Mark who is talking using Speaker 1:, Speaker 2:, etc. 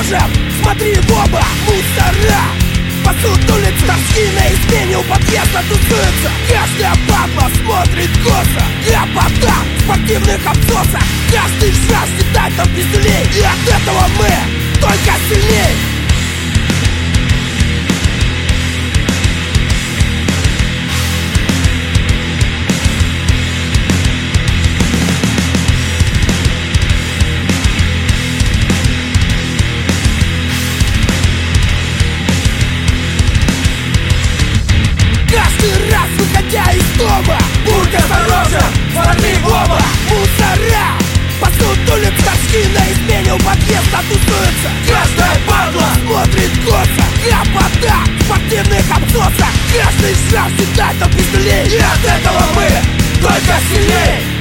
Speaker 1: осторожен, смотри в оба, мусора. Пасут улиц, торчки на измене, у подъезда тусуются. Каждая падла смотрит косо. Гопота в спортивных обсосах. Каждый жаждет дать нам пиздюлей, и от этого мы только сильней. Каждый раз, выходя из дома, будь осторожен, смотри в оба, мусора. Пасут улиц, торчки на измене, у подъезда тусуются. Каждая падла смотрит косо. Гопота в спортивных обсосах. Каждый жаждет дать нам пиздюлей, и от этого мы только сильней.